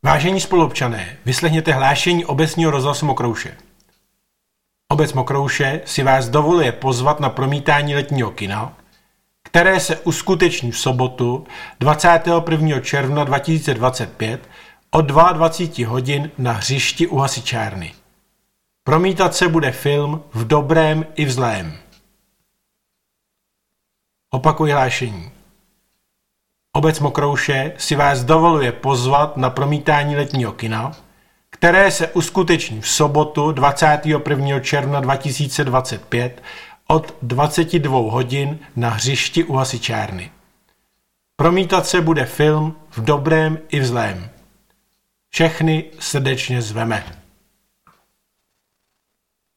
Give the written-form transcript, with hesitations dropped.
Vážení spoluobčané, vyslechněte hlášení obecního rozhlasu Mokrouše. Obec Mokrouše si vás dovoluje pozvat na promítání letního kina, které se uskuteční v sobotu 21. června 2025 od 22 hodin na hřišti u hasičárny. Promítat se bude film V dobrém i v zlém. Opakuji hlášení. Obec Mokrouše si vás dovoluje pozvat na promítání letního kina, které se uskuteční v sobotu 21. června 2025 od 22 hodin na hřišti u hasičárny. Promítat se bude film V dobrém i v zlém. Všechny srdečně zveme.